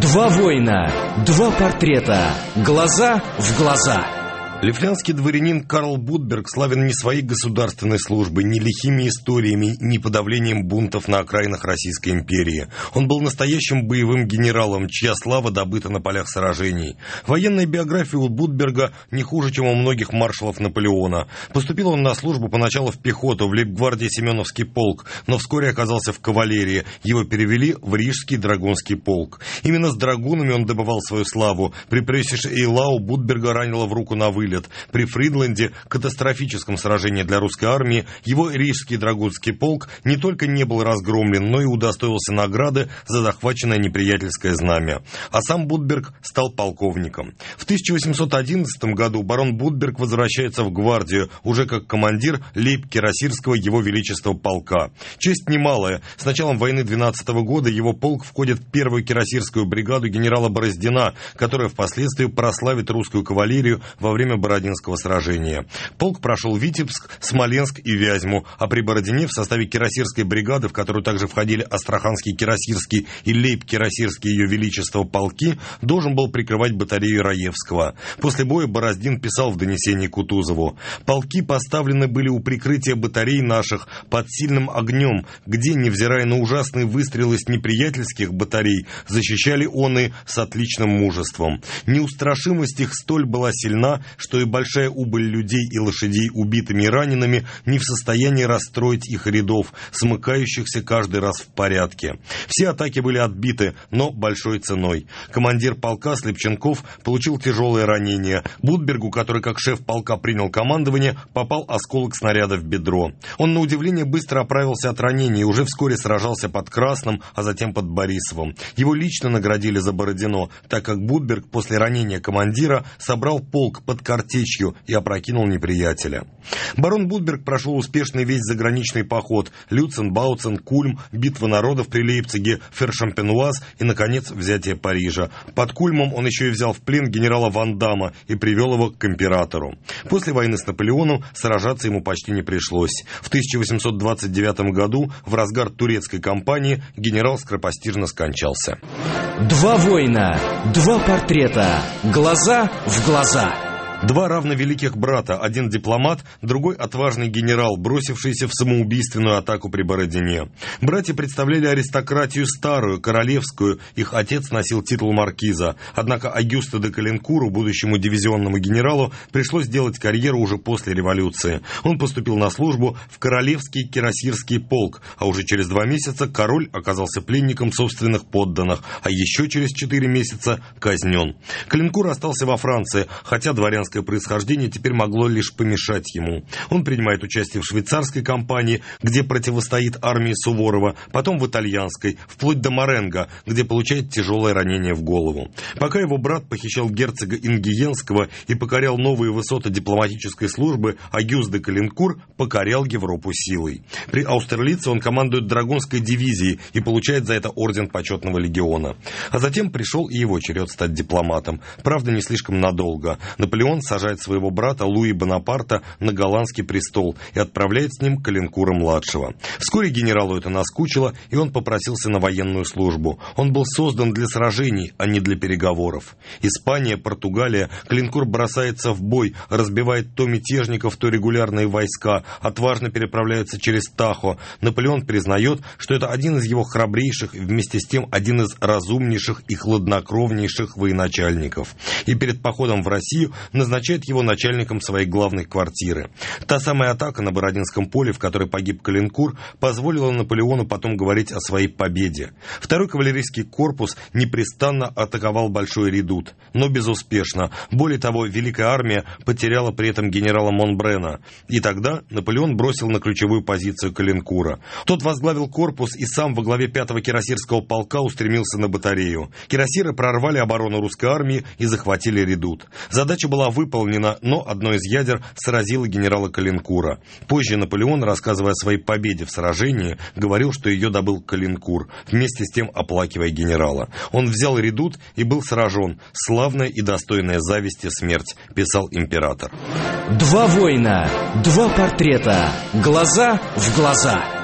Два воина, два портрета, глаза в глаза. Лифлянский дворянин Карл Будберг славен не своей государственной службой, не лихими историями, не подавлением бунтов на окраинах Российской империи. Он был настоящим боевым генералом, чья слава добыта на полях сражений. Военная биография у Будберга не хуже, чем у многих маршалов Наполеона. Поступил он на службу поначалу в пехоту, в лейб-гвардии Семеновский полк, но вскоре оказался в кавалерии. Его перевели в Рижский драгунский полк. Именно с драгунами он добывал свую славу. При Прeußisch-Eylau Будберга ранило в руку на вылет. При Фридленде, катастрофическом сражении для русской армии, его Рижский драгунский полк не только не был разгромлен, но и удостоился награды за захваченное неприятельское знамя. А сам Будберг стал полковником. В 1811 году барон Будберг возвращается в гвардию, уже как командир лейб-кирасирского его величества полка. Честь немалая. С началом войны 12 года его полк входит в первую кирасирскую бригаду генерала Бороздина, которая впоследствии прославит русскую кавалерию во время Бородинского сражения. Полк прошел Витебск, Смоленск и Вязьму, а при Бородине в составе кирасирской бригады, в которую также входили Астраханский, Кирасирский и Лейб-Кирасирский ее величество полки, должен был прикрывать батарею Раевского. После боя Бороздин писал в донесении Кутузову: «Полки поставлены были у прикрытия батарей наших под сильным огнем, где, невзирая на ужасные выстрелы с неприятельских батарей, защищали оны с отличным мужеством. Неустрашимость их столь была сильна, что и большая убыль людей и лошадей убитыми и ранеными не в состоянии расстроить их рядов, смыкающихся каждый раз в порядке. Все атаки были отбиты, но большой ценой. Командир полка Слепченков получил тяжелое ранение. Будбергу, который как шеф полка принял командование, попал осколок снаряда в бедро. Он, на удивление, быстро оправился от ранения и уже вскоре сражался под Красным, а затем под Борисовым. Его лично наградили за Бородино, так как Будберг после ранения командира собрал полк под Картечью и опрокинул неприятеля. Барон Будберг прошел успешный весь заграничный поход: Люцен, Бауцен, Кульм, битва народов при Лейпциге, Фершампенуаз и, наконец, взятие Парижа. Под Кульмом он еще и взял в плен генерала Ван Дамма и привел его к императору. После войны с Наполеоном сражаться ему почти не пришлось. В 1829 году, в разгар турецкой кампании, генерал скоропостижно скончался. Два воина, два портрета, глаза в глаза. Два равновеликих брата, один дипломат, другой отважный генерал, бросившийся в самоубийственную атаку при Бородине. Братья представляли аристократию старую, королевскую, их отец носил титул маркиза. Однако Агюсту де Калинкуру, будущему дивизионному генералу, пришлось делать карьеру уже после революции. Он поступил на службу в Королевский кирасирский полк, а уже через 2 месяца король оказался пленником собственных подданных, а еще через 4 месяца казнен. Калинкур остался во Франции, хотя дворянское происхождение теперь могло лишь помешать ему. Он принимает участие в швейцарской кампании, где противостоит армии Суворова, потом в итальянской, вплоть до Маренго, где получает тяжелое ранение в голову. Пока его брат похищал герцога Ингиенского и покорял новые высоты дипломатической службы, Агюст де Калинкур покорял Европу силой. При Аустерлице он командует драгунской дивизией и получает за это орден почетного легиона. А затем пришел и его черед стать дипломатом. Правда, не слишком надолго. Наполеон сажает своего брата Луи Бонапарта на голландский престол и отправляет с ним Калинкура-младшего. Вскоре генералу это наскучило, и он попросился на военную службу. Он был создан для сражений, а не для переговоров. Испания, Португалия, Калинкур бросается в бой, разбивает то мятежников, то регулярные войска, отважно переправляется через Тахо. Наполеон признает, что это один из его храбрейших и вместе с тем один из разумнейших и хладнокровнейших военачальников. И перед походом в Россию назначает его начальником своей главной квартиры. Та самая атака на Бородинском поле, в которой погиб Калинкур, позволила Наполеону потом говорить о своей победе. Второй кавалерийский корпус непрестанно атаковал Большой Редут, но безуспешно. Более того, Великая армия потеряла при этом генерала Монбрена. И тогда Наполеон бросил на ключевую позицию Калинкура. Тот возглавил корпус и сам во главе 5-го кирасирского полка устремился на батарею. Кирасиры прорвали оборону русской армии и захватили Редут. Задача была выполнена, но одно из ядер сразило генерала Калинкура. Позже Наполеон, рассказывая о своей победе в сражении, говорил, что ее добыл Калинкур, вместе с тем оплакивая генерала. Он взял Редут и был сражен. Славная и достойная зависти смерть, писал император. Два воина, два портрета, глаза в глаза.